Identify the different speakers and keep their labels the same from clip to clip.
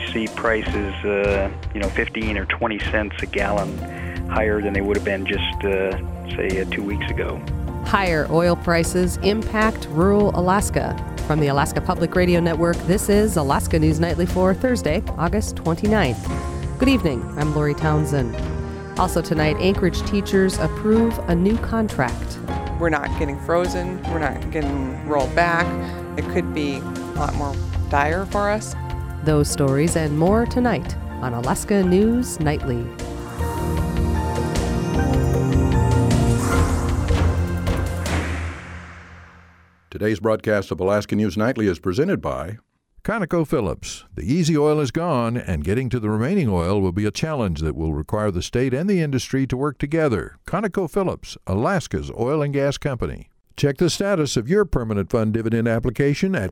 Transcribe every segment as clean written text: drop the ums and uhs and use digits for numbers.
Speaker 1: see prices, 15 or 20 cents a gallon higher than they would have been just, say, 2 weeks ago.
Speaker 2: Higher oil prices impact rural Alaska. From the Alaska Public Radio Network, this is Alaska News Nightly for Thursday, August 29th. Good evening, I'm Lori Townsend. Also tonight, Anchorage teachers approve a new contract.
Speaker 3: We're not getting frozen, we're not getting rolled back. It could be a lot more dire for us.
Speaker 2: Those stories and more tonight on Alaska News Nightly.
Speaker 4: Today's broadcast of Alaska News Nightly is presented by ConocoPhillips. The easy oil is gone, and getting to the remaining oil will be a challenge that will require the state and the industry to work together. ConocoPhillips, Alaska's oil and gas company. Check the status of your permanent fund dividend application at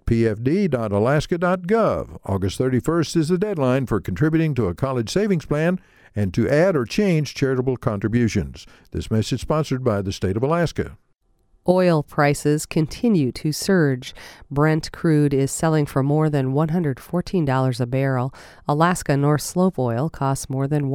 Speaker 4: pfd.alaska.gov. August 31st is the deadline for contributing to a college savings plan and to add or change charitable contributions. This message sponsored by the state of Alaska.
Speaker 2: Oil prices continue to surge. Brent crude is selling for more than $114 a barrel. Alaska North Slope oil costs more than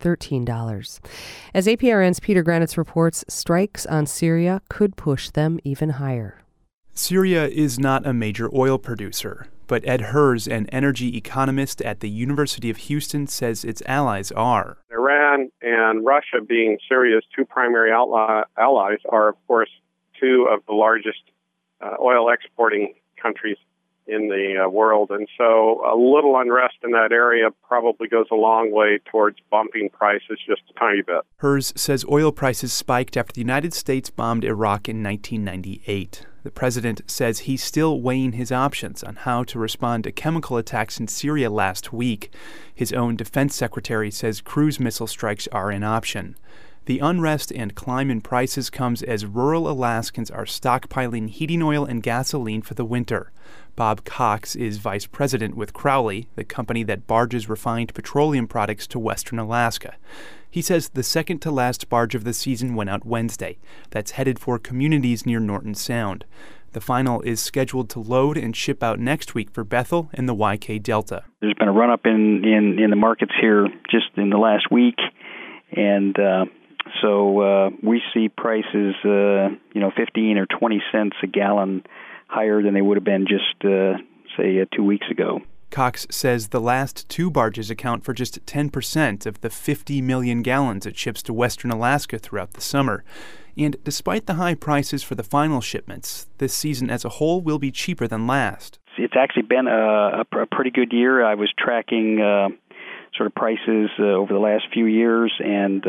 Speaker 2: $113. As APRN's Peter Granitz reports, strikes on Syria could push them even higher.
Speaker 5: Syria is not a major oil producer, but Ed Hers, an energy economist at the University of Houston, says its allies are.
Speaker 6: Iran and Russia, being Syria's two primary allies, are, of course, two of the largest oil exporting countries in the world. And so a little unrest in that area probably goes a long way towards bumping prices just a tiny bit.
Speaker 5: Hers says oil prices spiked after the United States bombed Iraq in 1998. The president says he's still weighing his options on how to respond to chemical attacks in Syria last week. His own defense secretary says cruise missile strikes are an option. The unrest and climb in prices comes as rural Alaskans are stockpiling heating oil and gasoline for the winter. Bob Cox is vice president with Crowley, the company that barges refined petroleum products to western Alaska. He says the second-to-last barge of the season went out Wednesday. That's headed for communities near Norton Sound. The final is scheduled to load and ship out next week for Bethel and the YK Delta.
Speaker 1: There's been a run-up in the markets here just in the last week, and so we see prices, 15 or 20 cents a gallon higher than they would have been just, 2 weeks ago.
Speaker 5: Cox says the last two barges account for just 10% of the 50 million gallons it ships to western Alaska throughout the summer. And despite the high prices for the final shipments, this season as a whole will be cheaper than last.
Speaker 1: It's actually been a pretty good year. I was tracking sort of prices over the last few years, and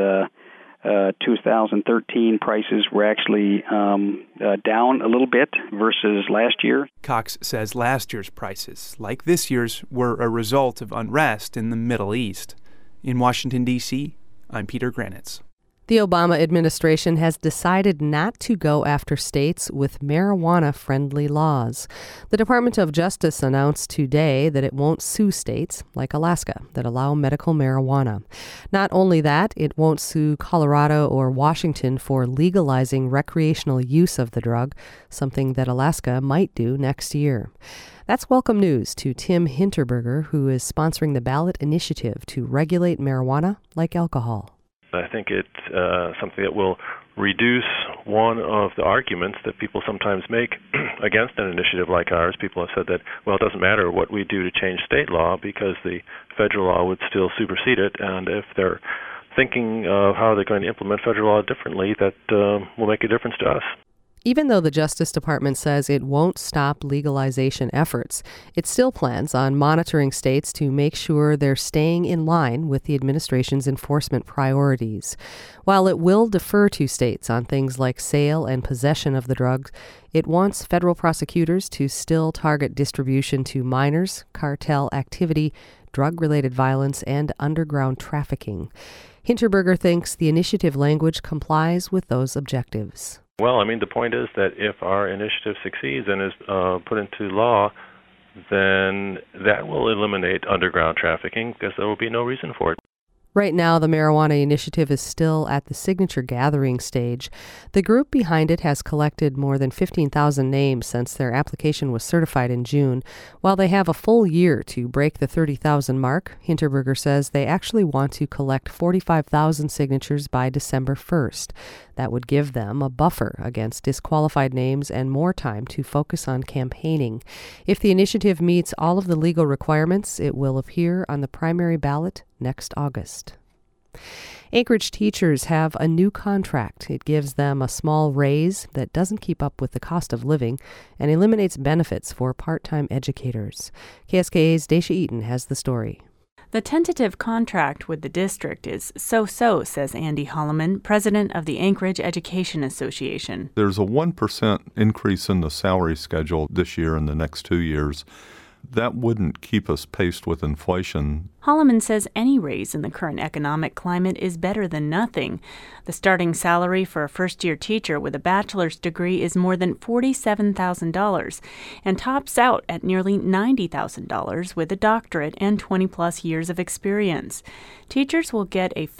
Speaker 1: 2013 prices were actually down a little bit versus last year.
Speaker 5: Cox says last year's prices, like this year's, were a result of unrest in the Middle East. In Washington, D.C., I'm Peter Granitz.
Speaker 2: The Obama administration has decided not to go after states with marijuana-friendly laws. The Department of Justice announced today that it won't sue states like Alaska that allow medical marijuana. Not only that, it won't sue Colorado or Washington for legalizing recreational use of the drug, something that Alaska might do next year. That's welcome news to Tim Hinterberger, who is sponsoring the ballot initiative to regulate marijuana like alcohol.
Speaker 7: I think it's something that will reduce one of the arguments that people sometimes make against an initiative like ours. People have said that, well, it doesn't matter what we do to change state law because the federal law would still supersede it, and if they're thinking of how they're going to implement federal law differently, that will make a difference to us.
Speaker 2: Even though the Justice Department says it won't stop legalization efforts, it still plans on monitoring states to make sure they're staying in line with the administration's enforcement priorities. While it will defer to states on things like sale and possession of the drug, it wants federal prosecutors to still target distribution to minors, cartel activity, drug-related violence, and underground trafficking. Hinterberger thinks the initiative language complies with those objectives.
Speaker 7: Well, the point is that if our initiative succeeds and is put into law, then that will eliminate underground trafficking because there will be no reason for it.
Speaker 2: Right now, the marijuana initiative is still at the signature gathering stage. The group behind it has collected more than 15,000 names since their application was certified in June. While they have a full year to break the 30,000 mark, Hinterberger says they actually want to collect 45,000 signatures by December 1st. That would give them a buffer against disqualified names and more time to focus on campaigning. If the initiative meets all of the legal requirements, it will appear on the primary ballot next August. Anchorage teachers have a new contract. It gives them a small raise that doesn't keep up with the cost of living and eliminates benefits for part-time educators. KSKA's Daisha Eaton has the story.
Speaker 8: The tentative contract with the district is so-so, says Andy Holloman, president of the Anchorage Education Association.
Speaker 9: There's a 1% increase in the salary schedule this year and the next 2 years. That wouldn't keep us paced with inflation.
Speaker 8: Holloman says any raise in the current economic climate is better than nothing. The starting salary for a first-year teacher with a bachelor's degree is more than $47,000 and tops out at nearly $90,000 with a doctorate and 20-plus years of experience. Teachers will get a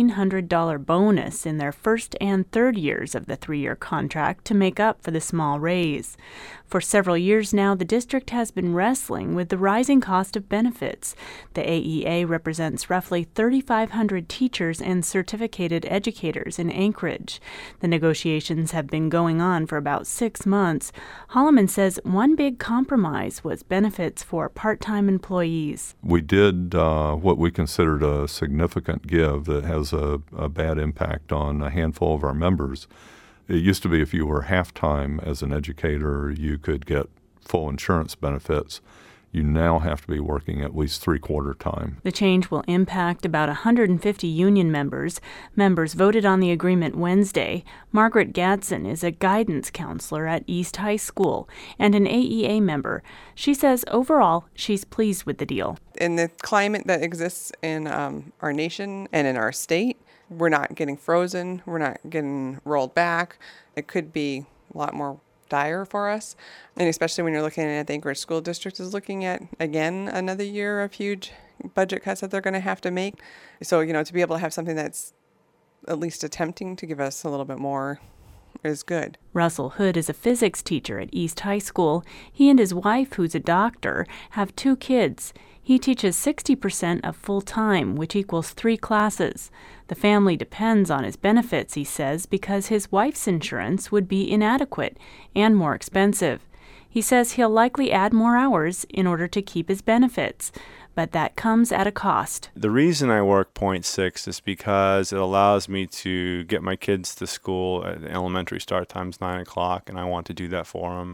Speaker 8: $1,500 bonus in their first and third years of the 3-year contract to make up for the small raise. For several years now, the district has been wrestling with the rising cost of benefits. The AEA represents roughly 3,500 teachers and certificated educators in Anchorage. The negotiations have been going on for about 6 months. Holloman says one big compromise was benefits for part-time employees.
Speaker 9: We did what we considered a significant give that has a bad impact on a handful of our members. It used to be if you were half-time as an educator, you could get full insurance benefits. You now have to be working at least 3/4 time.
Speaker 8: The change will impact about 150 union members. Members voted on the agreement Wednesday. Margaret Gadsden is a guidance counselor at East High School and an AEA member. She says overall she's pleased with the deal.
Speaker 3: In the climate that exists in our nation and in our state, we're not getting frozen. We're not getting rolled back. It could be a lot more dire for us. And especially when you're looking at the Anchorage School District is looking at, again, another year of huge budget cuts that they're going to have to make. So, to be able to have something that's at least attempting to give us a little bit more is good.
Speaker 8: Russell Hood is a physics teacher at East High School. He and his wife, who's a doctor, have 2 kids. He teaches 60% of full time, which equals 3 classes. The family depends on his benefits, he says, because his wife's insurance would be inadequate and more expensive. He says he'll likely add more hours in order to keep his benefits, but that comes at a cost.
Speaker 10: The reason I work 0.6 is because it allows me to get my kids to school at elementary start time's 9 o'clock, and I want to do that for them.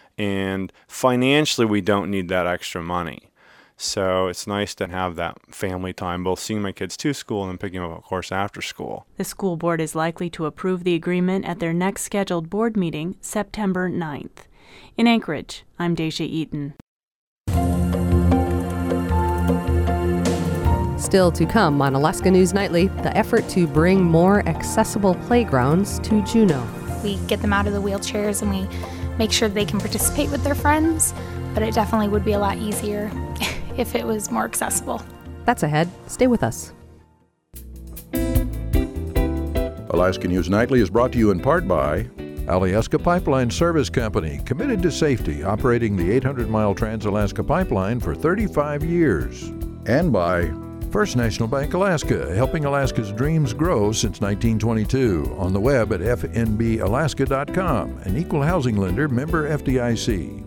Speaker 10: And financially, we don't need that extra money. So it's nice to have that family time, both seeing my kids to school and then picking them up, of course, after school.
Speaker 8: The school board is likely to approve the agreement at their next scheduled board meeting, September 9th. In Anchorage, I'm Daisha Eaton.
Speaker 2: Still to come on Alaska News Nightly, the effort to bring more accessible playgrounds to Juneau.
Speaker 11: We get them out of the wheelchairs and we make sure they can participate with their friends, but it definitely would be a lot easier if it was more accessible.
Speaker 2: That's ahead. Stay with us.
Speaker 4: Alaska News Nightly is brought to you in part by Alyeska Pipeline Service Company, committed to safety, operating the 800-mile Trans-Alaska Pipeline for 35 years. And by First National Bank Alaska, helping Alaska's dreams grow since 1922. On the web at fnbalaska.com, an equal housing lender, member FDIC.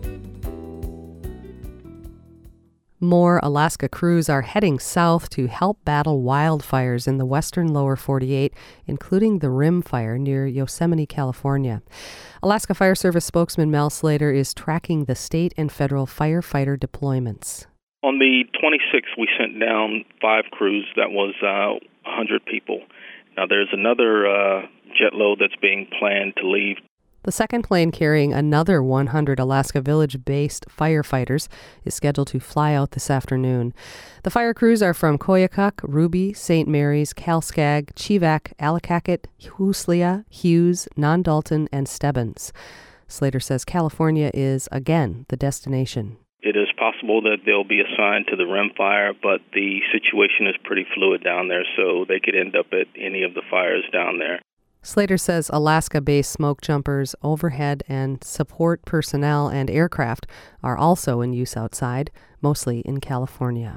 Speaker 2: More Alaska crews are heading south to help battle wildfires in the western lower 48, including the Rim Fire near Yosemite, California. Alaska Fire Service spokesman Mel Slater is tracking the state and federal firefighter deployments.
Speaker 12: On the 26th, we sent down 5 crews. That was 100 people. Now, there's another jet load that's being planned to leave.
Speaker 2: The second plane carrying another 100 Alaska Village-based firefighters is scheduled to fly out this afternoon. The fire crews are from Koyukuk, Ruby, St. Mary's, Kalskag, Chivak, Allakaket, Huslia, Hughes, Non-Dalton, and Stebbins. Slater says California is, again, the destination.
Speaker 12: It is possible that they'll be assigned to the rimfire, but the situation is pretty fluid down there, so they could end up at any of the fires down there.
Speaker 2: Slater says Alaska-based smoke jumpers, overhead and support personnel and aircraft are also in use outside, mostly in California.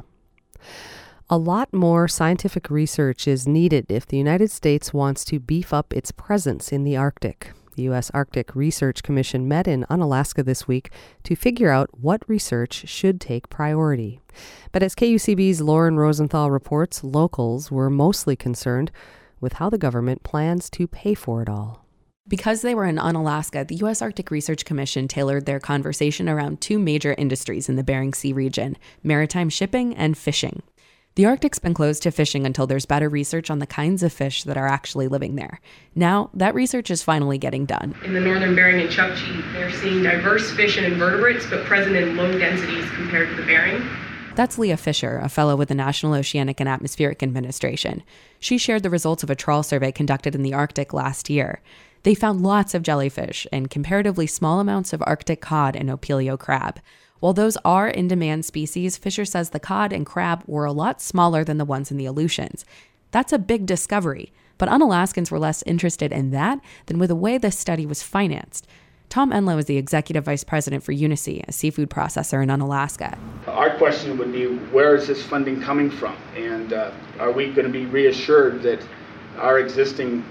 Speaker 2: A lot more scientific research is needed if the United States wants to beef up its presence in the Arctic. The U.S. Arctic Research Commission met in Unalaska this week to figure out what research should take priority. But as KUCB's Lauren Rosenthal reports, locals were mostly concerned with how the government plans to pay for it all.
Speaker 13: Because they were in Unalaska, the U.S. Arctic Research Commission tailored their conversation around two major industries in the Bering Sea region: maritime shipping and fishing. The Arctic's been closed to fishing until there's better research on the kinds of fish that are actually living there. Now, that research is finally getting done.
Speaker 14: In the northern Bering and Chukchi, they're seeing diverse fish and invertebrates, but present in low densities compared to the Bering.
Speaker 13: That's Leah Fisher, a fellow with the National Oceanic and Atmospheric Administration. She shared the results of a trawl survey conducted in the Arctic last year. They found lots of jellyfish and comparatively small amounts of Arctic cod and Opilio crab. While those are in-demand species, Fisher says the cod and crab were a lot smaller than the ones in the Aleutians. That's a big discovery, but Unalaskans were less interested in that than with the way the study was financed. Tom Enlow is the executive vice president for Unisea, a seafood processor in Unalaska.
Speaker 15: Our question would be, where is this funding coming from? And are we going to be reassured that our existing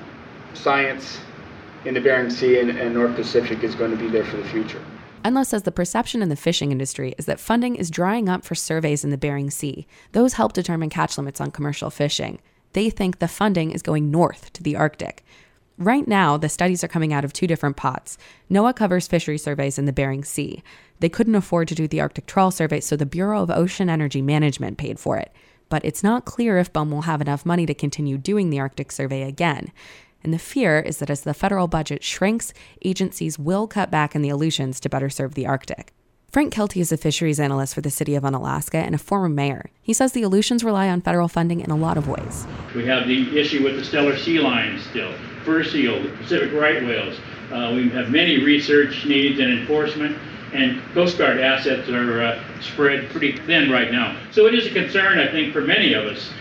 Speaker 15: science in the Bering Sea and North Pacific is going to be there for the future?
Speaker 13: Enlow says the perception in the fishing industry is that funding is drying up for surveys in the Bering Sea. Those help determine catch limits on commercial fishing. They think the funding is going north to the Arctic. Right now, the studies are coming out of two different pots. NOAA covers fishery surveys in the Bering Sea. They couldn't afford to do the Arctic trawl survey, so the Bureau of Ocean Energy Management paid for it. But it's not clear if BOEM will have enough money to continue doing the Arctic survey again. And the fear is that as the federal budget shrinks, agencies will cut back in the Aleutians to better serve the Arctic. Frank Kelty is a fisheries analyst for the city of Unalaska and a former mayor. He says the Aleutians rely on federal funding in a lot of ways.
Speaker 16: We have the issue with the stellar sea lions still, fur seal, the Pacific right whales. We have many research needs and enforcement, and Coast Guard assets are spread pretty thin right now. So it is a concern, I think, for many of us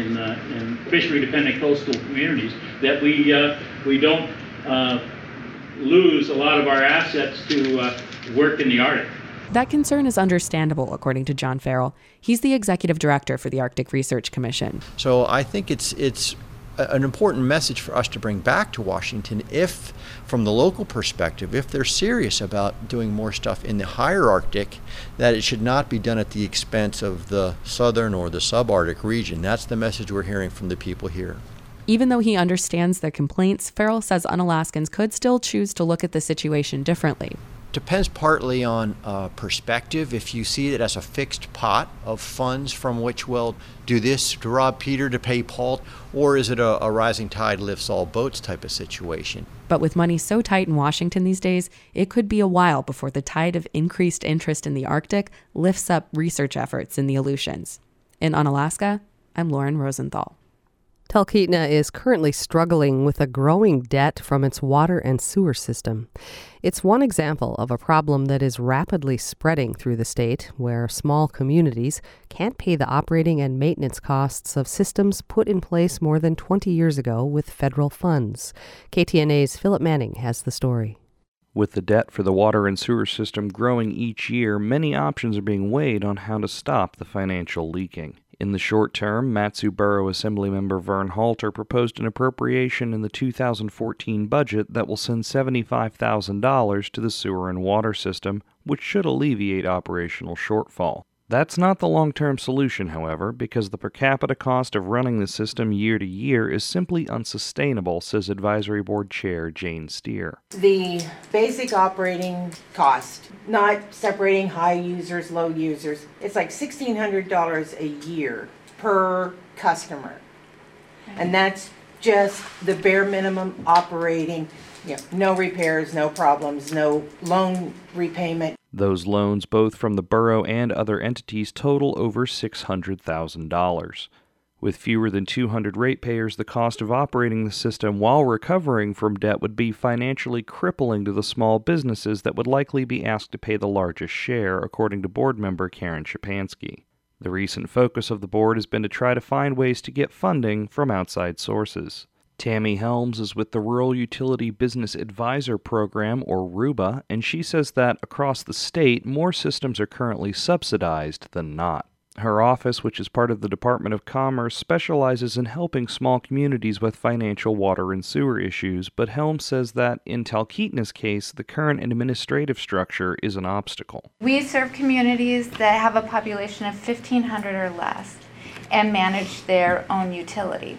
Speaker 16: in fishery-dependent coastal communities that we don't lose a lot of our assets to work in the Arctic.
Speaker 13: That concern is understandable, according to John Farrell. He's the executive director for the Arctic Research Commission.
Speaker 17: So I think it's an important message for us to bring back to Washington if, from the local perspective, if they're serious about doing more stuff in the higher Arctic, that it should not be done at the expense of the southern or the subarctic region. That's the message we're hearing from the people here.
Speaker 13: Even though he understands their complaints, Farrell says Unalaskans could still choose to look at the situation differently.
Speaker 17: Depends partly on perspective. If you see it as a fixed pot of funds from which, well, do this to rob Peter to pay Paul, or is it a rising tide lifts all boats type of situation?
Speaker 13: But with money so tight in Washington these days, it could be a while before the tide of increased interest in the Arctic lifts up research efforts in the Aleutians. In Unalaska, I'm Lauren Rosenthal.
Speaker 2: Talkeetna is currently struggling with a growing debt from its water and sewer system. It's one example of a problem that is rapidly spreading through the state, where small communities can't pay the operating and maintenance costs of systems put in place more than 20 years ago with federal funds. KTNA's Philip Manning has the story.
Speaker 18: With the debt for the water and sewer system growing each year, many options are being weighed on how to stop the financial leaking. In the short term, Mat-Su Borough Assemblymember Vern Halter proposed an appropriation in the 2014 budget that will send $75,000 to the sewer and water system, which should alleviate operational shortfall. That's not the long-term solution, however, because the per capita cost of running the system year to year is simply unsustainable, says Advisory Board Chair Jane Steer.
Speaker 19: The basic operating cost, not separating high users, low users, it's like $1,600 a year per customer. And that's just the bare minimum operating, no repairs, no problems, no loan repayment.
Speaker 18: Those loans, both from the borough and other entities, total over $600,000. With fewer than 200 ratepayers, the cost of operating the system while recovering from debt would be financially crippling to the small businesses that would likely be asked to pay the largest share, according to board member Karen Shapansky. The recent focus of the board has been to try to find ways to get funding from outside sources. Tammy Helms is with the Rural Utility Business Advisor Program, or RUBA, and she says that across the state, more systems are currently subsidized than not. Her office, which is part of the Department of Commerce, specializes in helping small communities with financial water and sewer issues, but Helms says that in Talkeetna's case, the current administrative structure is an obstacle.
Speaker 20: We serve communities that have a population of 1,500 or less and manage their own utility.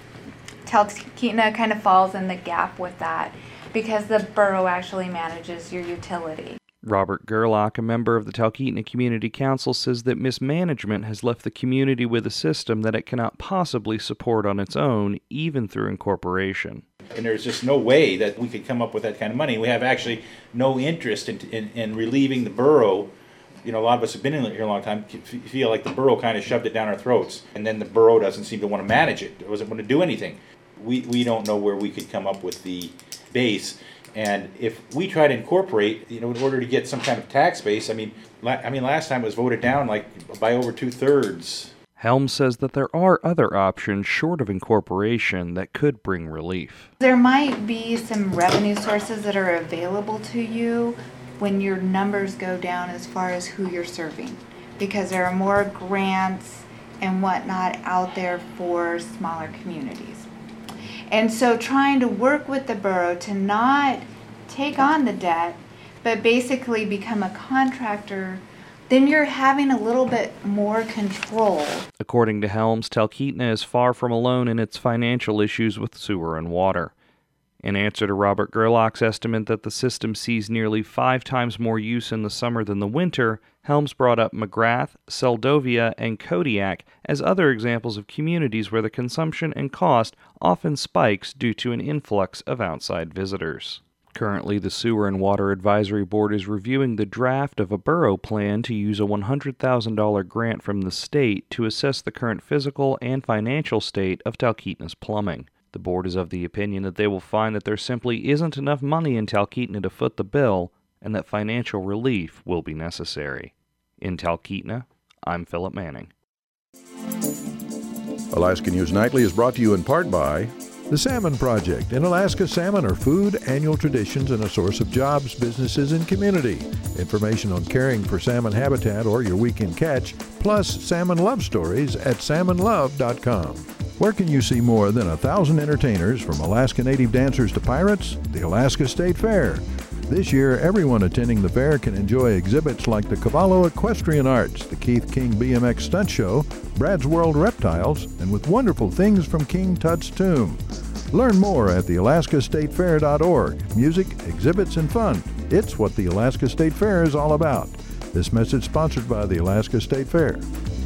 Speaker 20: Talkeetna kind of falls in the gap with that because the borough actually manages your utility.
Speaker 18: Robert Gerlach, a member of the Talkeetna Community Council, says that mismanagement has left the community with a system that it cannot possibly support on its own, even through incorporation.
Speaker 21: And there's just no way that we could come up with that kind of money. We have actually no interest in relieving the borough. You know, a lot of us have been in here a long time, feel like the borough kind of shoved it down our throats, and then the borough doesn't seem to want to manage it. It doesn't want to do anything. We don't know where we could come up with the base. And if we try to incorporate, in order to get some kind of tax base, last time it was voted down by over 2/3.
Speaker 18: Helms says that there are other options short of incorporation that could bring relief.
Speaker 20: There might be some revenue sources that are available to you when your numbers go down as far as who you're serving, because there are more grants and whatnot out there for smaller communities. And so trying to work with the borough to not take on the debt, but basically become a contractor, then you're having a little bit more control.
Speaker 18: According to Helms, Talkeetna is far from alone in its financial issues with sewer and water. In answer to Robert Gerlach's estimate that the system sees nearly 5 times more use in the summer than the winter, Helms brought up McGrath, Seldovia, and Kodiak as other examples of communities where the consumption and cost often spikes due to an influx of outside visitors. Currently, the Sewer and Water Advisory Board is reviewing the draft of a borough plan to use a $100,000 grant from the state to assess the current physical and financial state of Talkeetna's plumbing. The board is of the opinion that they will find that there simply isn't enough money in Talkeetna to foot the bill, and that financial relief will be necessary. In Talkeetna, I'm Philip Manning.
Speaker 4: Alaska News Nightly is brought to you in part by The Salmon Project. In Alaska, salmon are food, annual traditions, and a source of jobs, businesses, and community. Information on caring for salmon habitat or your weekend catch, plus salmon love stories at salmonlove.com. Where can you see more than 1,000 entertainers, from Alaska Native dancers to pirates? The Alaska State Fair. This year, everyone attending the fair can enjoy exhibits like the Cavallo Equestrian Arts, the Keith King BMX Stunt Show, Brad's World Reptiles, and with wonderful things from King Tut's tomb. Learn more at thealaskastatefair.org. Music, exhibits, and fun. It's what the Alaska State Fair is all about. This message sponsored by the Alaska State Fair.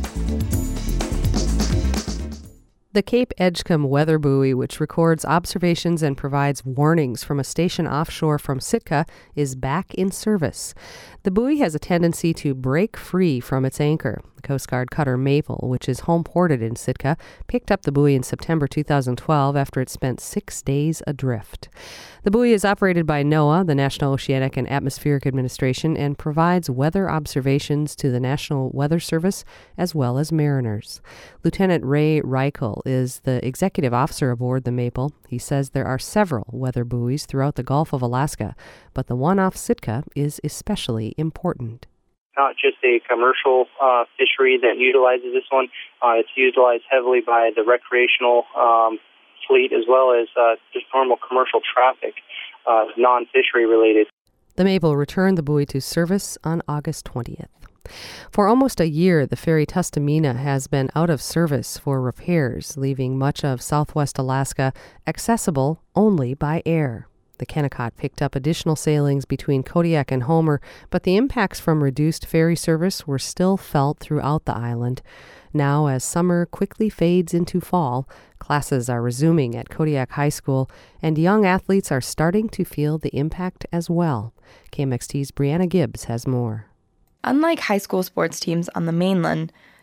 Speaker 2: The Cape Edgecombe weather buoy, which records observations and provides warnings from a station offshore from Sitka, is back in service. The buoy has a tendency to break free from its anchor. The Coast Guard cutter Maple, which is home ported in Sitka, picked up the buoy in September 2012 after it spent 6 days adrift. The buoy is operated by NOAA, the National Oceanic and Atmospheric Administration, and provides weather observations to the National Weather Service as well as mariners. Lieutenant Ray Reichel is the executive officer aboard the Maple. He says there are several weather buoys throughout the Gulf of Alaska, but the one off Sitka is especially important.
Speaker 22: Not just a commercial fishery that utilizes this one. It's utilized heavily by the recreational fleet as well as just normal commercial traffic, non-fishery related.
Speaker 2: The Maple returned the buoy to service on August 20th. For almost a year, the ferry Tustumena has been out of service for repairs, leaving much of southwest Alaska accessible only by air. The Kennecott picked up additional sailings between Kodiak and Homer, but the impacts from reduced ferry service were still felt throughout the island. Now, as summer quickly fades into fall, classes are resuming at Kodiak High School, and young athletes are starting to feel the impact as well. KMXT's Brianna Gibbs has more.
Speaker 23: Unlike high school sports teams on the mainland,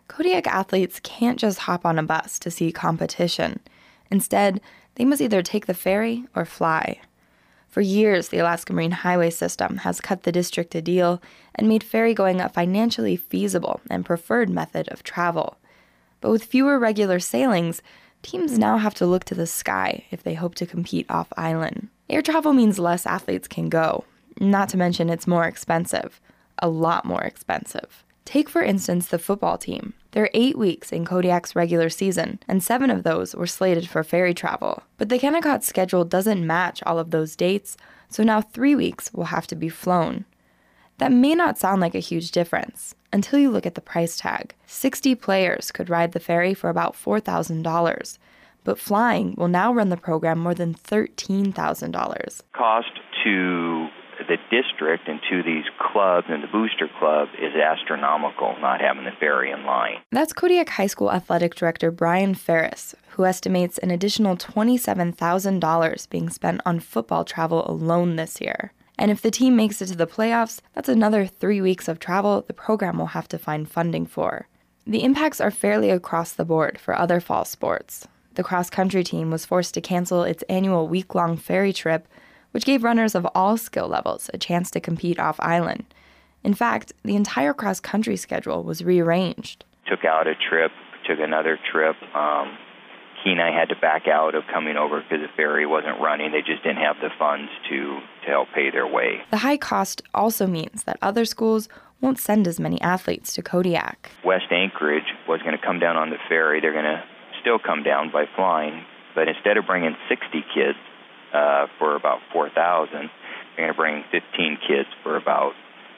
Speaker 1: Kodiak athletes can't just hop on a bus to see competition. Instead, they must either take the ferry or fly. For years, the Alaska Marine Highway System has cut the district a deal and made ferry-going a financially feasible and preferred method of travel. But with fewer regular sailings, teams now have to look to the sky if they hope to compete off-island. Air travel means less athletes can go. Not to mention it's more expensive. A lot more expensive. Take, for instance, the football team. There are 8 weeks in Kodiak's regular season, and 7 of those were slated for ferry travel. But the Kennecott schedule doesn't match all of those dates, so now 3 weeks will have to be flown. That may not sound like a huge difference until you look at the price tag. 60 players could ride the ferry for about $4,000, but flying will now run the program more than $13,000.
Speaker 6: Cost to the district and to these clubs and the booster club is astronomical, not having the ferry in line.
Speaker 1: That's Kodiak High School Athletic Director Brian Ferris, who estimates an additional $27,000 being spent on football travel alone this year. And if the team makes it to the playoffs, that's another 3 weeks of travel the program will have to find funding for. The impacts are fairly across the board for other fall sports. The cross-country team was forced to cancel its annual week-long ferry trip, which gave runners of all skill levels a chance to compete off-island. In fact, the entire cross-country schedule was rearranged.
Speaker 6: Took out a trip, took another trip. Kenai had to back out of coming over because the ferry wasn't running. They just didn't have the funds to help pay their way.
Speaker 1: The high cost also means that other schools won't send as many athletes to Kodiak.
Speaker 6: West Anchorage was going to come down on the ferry. They're going to still come down by flying, but instead of bringing 60 kids for about $4,000, they're going to bring 15 kids for about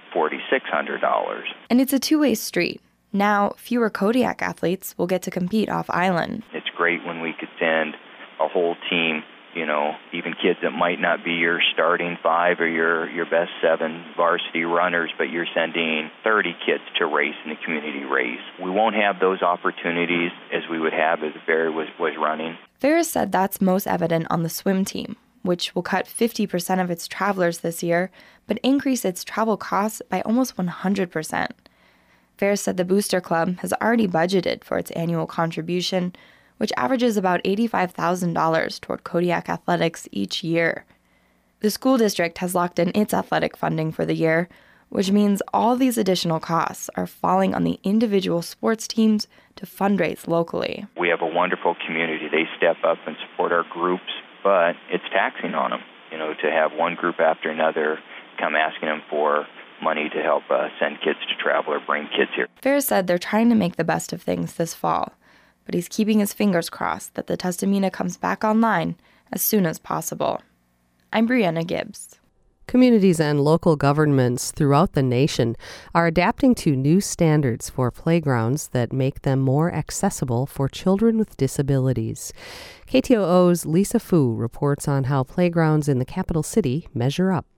Speaker 6: $4,600.
Speaker 1: And it's a two-way street. Now, fewer Kodiak athletes will get to compete off-island.
Speaker 6: It's great when we could send a whole team, even kids that might not be your starting 5 or your best 7 varsity runners, but you're sending 30 kids to race in the community race. We won't have those opportunities as we would have as the ferry was running.
Speaker 1: Ferris said that's most evident on the swim team, which will cut 50% of its travelers this year, but increase its travel costs by almost 100%. Ferris said the Booster Club has already budgeted for its annual contribution, which averages about $85,000 toward Kodiak athletics each year. The school district has locked in its athletic funding for the year, which means all these additional costs are falling on the individual sports teams to fundraise locally.
Speaker 6: We have a wonderful community. They step up and support our groups, but it's taxing on them, to have one group after another come asking them for money to help send kids to travel or bring kids here.
Speaker 1: Ferris said they're trying to make the best of things this fall, but he's keeping his fingers crossed that the Tustumena comes back online as soon as possible. I'm Brianna Gibbs.
Speaker 2: Communities and local governments throughout the nation are adapting to new standards for playgrounds that make them more accessible for children with disabilities. KTOO's Lisa Fu reports on how playgrounds in the capital city measure up.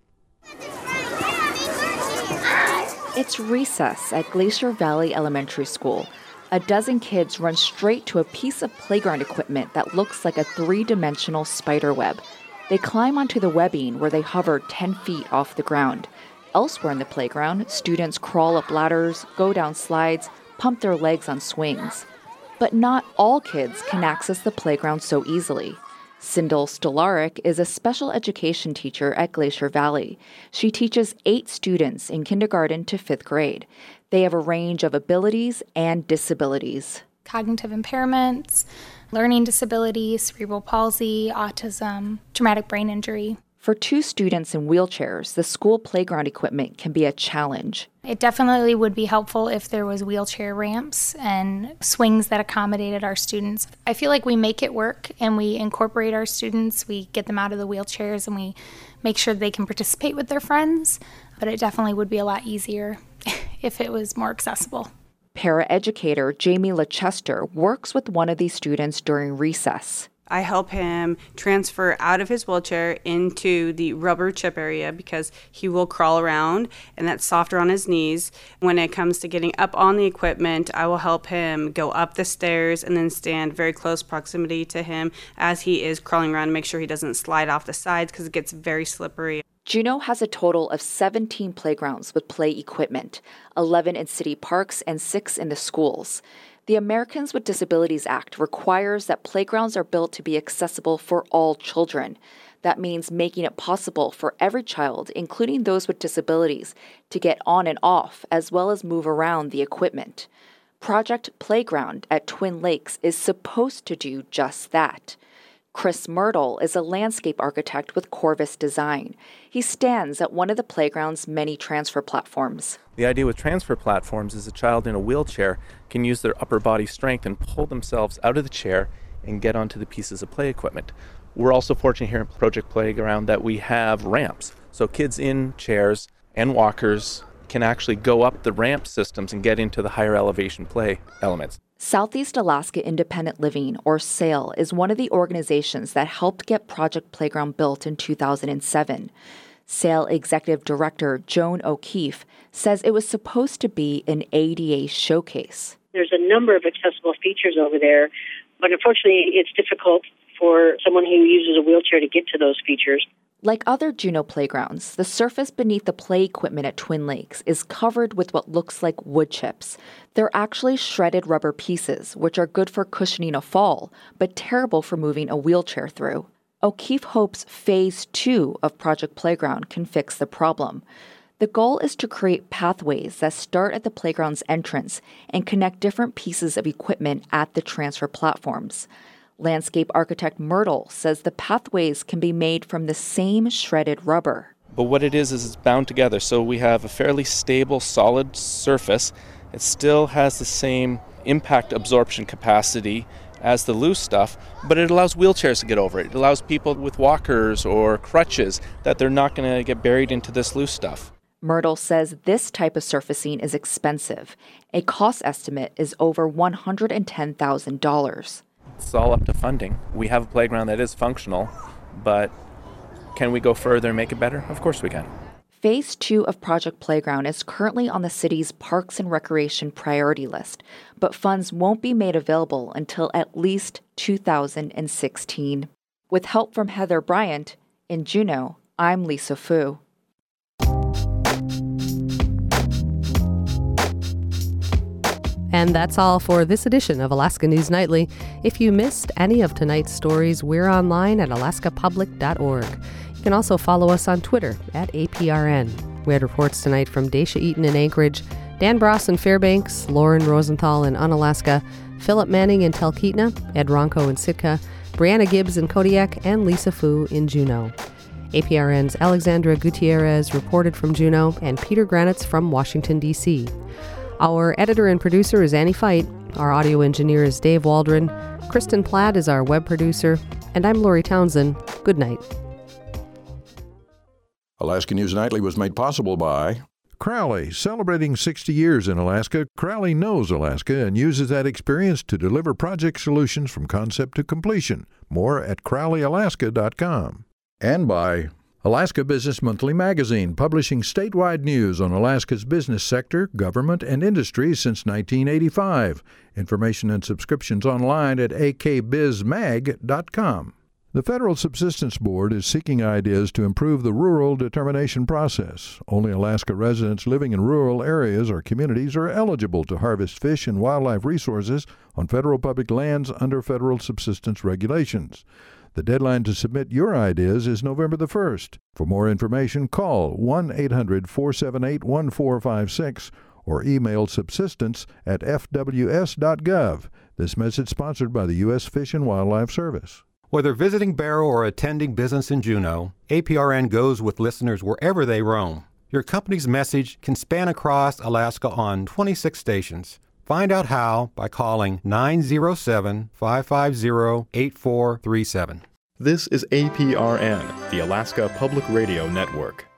Speaker 23: It's recess at Glacier Valley Elementary School. A dozen kids run straight to a piece of playground equipment that looks like a 3-dimensional spider web. They climb onto the webbing where they hover 10 feet off the ground. Elsewhere in the playground, students crawl up ladders, go down slides, pump their legs on swings. But not all kids can access the playground so easily. Sindel Stolarik is a special education teacher at Glacier Valley. She teaches 8 students in kindergarten to 5th grade. They have a range of abilities and disabilities.
Speaker 11: Cognitive impairments, learning disabilities, cerebral palsy, autism, traumatic brain injury.
Speaker 23: For 2 students in wheelchairs, the school playground equipment can be a challenge.
Speaker 11: It definitely would be helpful if there was wheelchair ramps and swings that accommodated our students. I feel like we make it work and we incorporate our students. We get them out of the wheelchairs and we make sure they can participate with their friends. But it definitely would be a lot easier if it was more accessible.
Speaker 23: Paraeducator Jamie LeChester works with one of these students during recess.
Speaker 24: I help him transfer out of his wheelchair into the rubber chip area because he will crawl around and that's softer on his knees. When it comes to getting up on the equipment, I will help him go up the stairs and then stand very close proximity to him as he is crawling around to make sure he doesn't slide off the sides because it gets very slippery.
Speaker 23: Juneau has a total of 17 playgrounds with play equipment, 11 in city parks and 6 in the schools. The Americans with Disabilities Act requires that playgrounds are built to be accessible for all children. That means making it possible for every child, including those with disabilities, to get on and off as well as move around the equipment. Project Playground at Twin Lakes is supposed to do just that. Chris Myrtle is a landscape architect with Corvus Design. He stands at one of the playground's many transfer platforms.
Speaker 3: The idea with transfer platforms is a child in a wheelchair can use their upper body strength and pull themselves out of the chair and get onto the pieces of play equipment. We're also fortunate here in Project Playground that we have ramps. So kids in chairs and walkers can actually go up the ramp systems and get into the higher elevation play elements.
Speaker 23: Southeast Alaska Independent Living, or SAIL, is one of the organizations that helped get Project Playground built in 2007. SAIL Executive Director Joan O'Keefe says it was supposed to be an ADA showcase.
Speaker 5: There's a number of accessible features over there, but unfortunately it's difficult for someone who uses a wheelchair to get to those features.
Speaker 23: Like other Juneau playgrounds, the surface beneath the play equipment at Twin Lakes is covered with what looks like wood chips. They're actually shredded rubber pieces, which are good for cushioning a fall, but terrible for moving a wheelchair through. O'Keefe hopes Phase 2 of Project Playground can fix the problem. The goal is to create pathways that start at the playground's entrance and connect different pieces of equipment at the transfer platforms. Landscape architect Myrtle says the pathways can be made from the same shredded rubber.
Speaker 3: But what it is it's bound together, so we have a fairly stable, solid surface. It still has the same impact absorption capacity as the loose stuff, but it allows wheelchairs to get over it. It allows people with walkers or crutches that they're not going to get buried into this loose stuff.
Speaker 23: Myrtle says this type of surfacing is expensive. A cost estimate is over $110,000.
Speaker 3: It's all up to funding. We have a playground that is functional, but can we go further and make it better? Of course we can.
Speaker 23: Phase 2 of Project Playground is currently on the city's Parks and Recreation priority list, but funds won't be made available until at least 2016. With help from Heather Bryant, in Juneau, I'm Lisa Fu.
Speaker 2: And that's all for this edition of Alaska News Nightly. If you missed any of tonight's stories, we're online at alaskapublic.org. You can also follow us on Twitter at APRN. We had reports tonight from Daisha Eaton in Anchorage, Dan Bross in Fairbanks, Lauren Rosenthal in Unalaska, Philip Manning in Talkeetna, Ed Ronco in Sitka, Brianna Gibbs in Kodiak, and Lisa Fu in Juneau. APRN's Alexandra Gutierrez reported from Juneau, and Peter Granitz from Washington, D.C. Our editor and producer is Annie Fite. Our audio engineer is Dave Waldron. Kristen Platt is our web producer. And I'm Lori Townsend. Good night.
Speaker 4: Alaska News Nightly was made possible by Crowley. Celebrating 60 years in Alaska, Crowley knows Alaska and uses that experience to deliver project solutions from concept to completion. More at crowleyalaska.com. And by Alaska Business Monthly Magazine, publishing statewide news on Alaska's business sector, government, and industry since 1985. Information and subscriptions online at akbizmag.com. The Federal Subsistence Board is seeking ideas to improve the rural determination process. Only Alaska residents living in rural areas or communities are eligible to harvest fish and wildlife resources on federal public lands under federal subsistence regulations. The deadline to submit your ideas is November the 1st. For more information, call 1-800-478-1456 or email subsistence@fws.gov. This message sponsored by the U.S. Fish and Wildlife Service.
Speaker 7: Whether visiting Barrow or attending business in Juneau, APRN goes with listeners wherever they roam. Your company's message can span across Alaska on 26 stations. Find out how by calling 907-550-8437.
Speaker 9: This is APRN, the Alaska Public Radio Network.